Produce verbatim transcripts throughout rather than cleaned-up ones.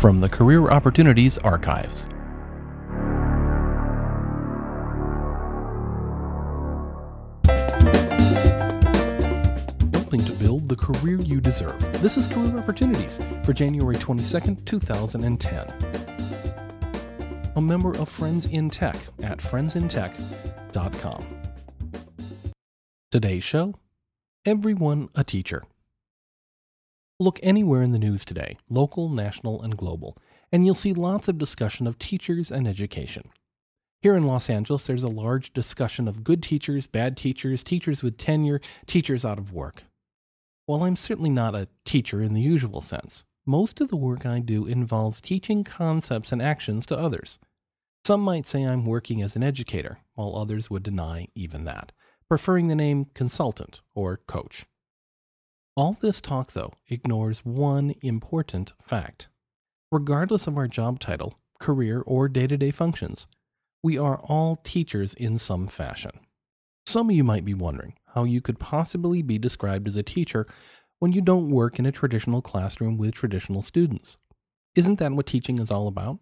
from the Career Opportunities Archives. Helping to build the career you deserve. This is Career Opportunities for January twenty-second, two thousand ten. A member of Friends in Tech at friends in tech dot com. Today's show, Everyone a Teacher. Look anywhere in the news today, local, national, and global, and you'll see lots of discussion of teachers and education. Here in Los Angeles, there's a large discussion of good teachers, bad teachers, teachers with tenure, teachers out of work. While I'm certainly not a teacher in the usual sense, most of the work I do involves teaching concepts and actions to others. Some might say I'm working as an educator, while others would deny even that, preferring the name consultant or coach. All this talk, though, ignores one important fact. Regardless of our job title, career, or day-to-day functions, we are all teachers in some fashion. Some of you might be wondering how you could possibly be described as a teacher when you don't work in a traditional classroom with traditional students. Isn't that what teaching is all about?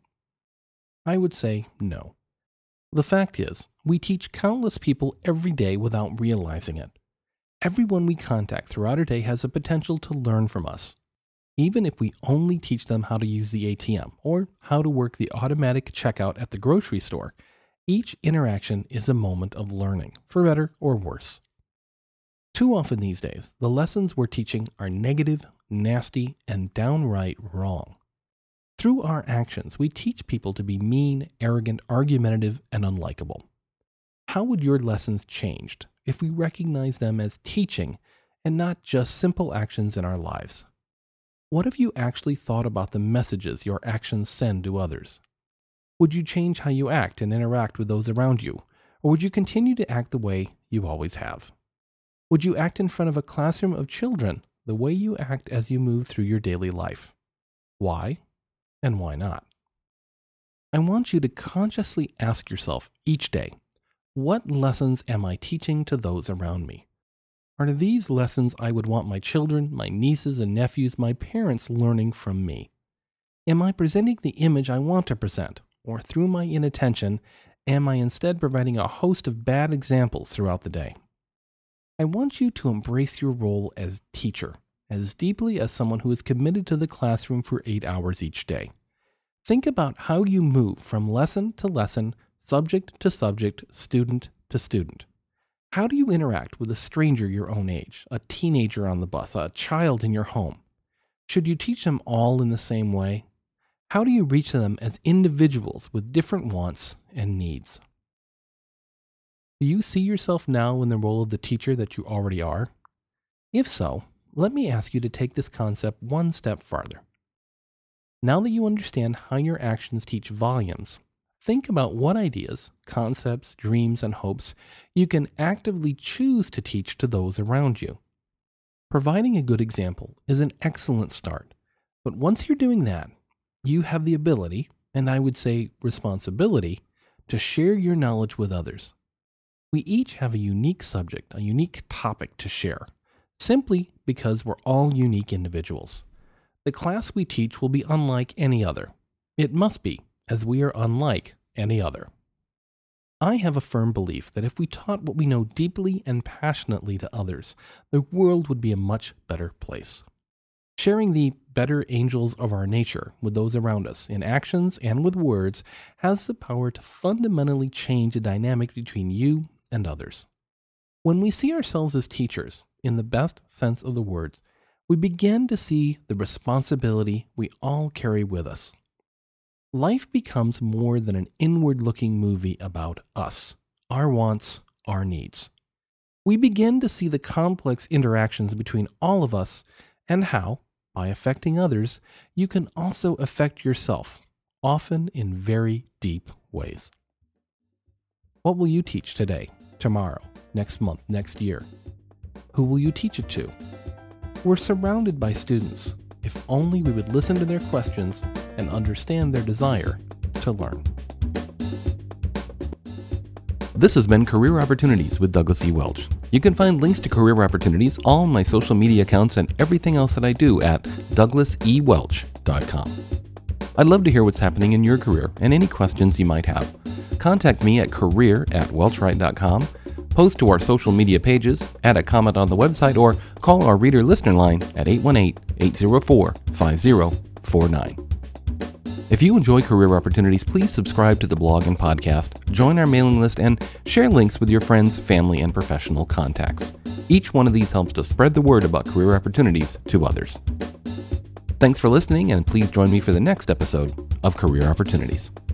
I would say no. The fact is, we teach countless people every day without realizing it. Everyone we contact throughout our day has the potential to learn from us, even if we only teach them how to use the A T M or how to work the automatic checkout at the grocery store. Each interaction is a moment of learning, for better or worse. Too often these days, the lessons we're teaching are negative, nasty, and downright wrong. Through our actions, we teach people to be mean, arrogant, argumentative, and unlikable. How would your lessons changed if we recognize them as teaching and not just simple actions in our lives? What if you actually thought about the messages your actions send to others? Would you change how you act and interact with those around you, or would you continue to act the way you always have? Would you act in front of a classroom of children the way you act as you move through your daily life? Why and why not? I want you to consciously ask yourself each day, what lessons am I teaching to those around me? Are these lessons I would want my children, my nieces and nephews, my parents learning from me? Am I presenting the image I want to present? Or through my inattention, am I instead providing a host of bad examples throughout the day? I want you to embrace your role as teacher as deeply as someone who is committed to the classroom for eight hours each day. Think about how you move from lesson to lesson, subject to subject, student to student. How do you interact with a stranger your own age, a teenager on the bus, a child in your home? Should you teach them all in the same way? How do you reach them as individuals with different wants and needs? Do you see yourself now in the role of the teacher that you already are? If so, let me ask you to take this concept one step farther. Now that you understand how your actions teach volumes, think about what ideas, concepts, dreams, and hopes you can actively choose to teach to those around you. Providing a good example is an excellent start, but once you're doing that, you have the ability, and I would say responsibility, to share your knowledge with others. We each have a unique subject, a unique topic to share, simply because we're all unique individuals. The class we teach will be unlike any other. It must be, as we are unlike any other. I have a firm belief that if we taught what we know deeply and passionately to others, the world would be a much better place. Sharing the better angels of our nature with those around us in actions and with words has the power to fundamentally change the dynamic between you and others. When we see ourselves as teachers, in the best sense of the words, we begin to see the responsibility we all carry with us. Life becomes more than an inward-looking movie about us, our wants, our needs. We begin to see the complex interactions between all of us and how, by affecting others, you can also affect yourself, often in very deep ways. What will you teach today, tomorrow, next month, next year? Who will you teach it to? We're surrounded by students. If only we would listen to their questions and understand their desire to learn. This has been Career Opportunities with Douglas E. Welch. You can find links to Career Opportunities, all my social media accounts, and everything else that I do at douglas e welch dot com. I'd love to hear what's happening in your career and any questions you might have. Contact me at career at welchwright dot com, post to our social media pages, add a comment on the website, or call our reader listener line at eight one eight, eight zero four, five zero four nine. If you enjoy Career Opportunities, please subscribe to the blog and podcast, join our mailing list, and share links with your friends, family, and professional contacts. Each one of these helps to spread the word about career opportunities to others. Thanks for listening, and please join me for the next episode of Career Opportunities.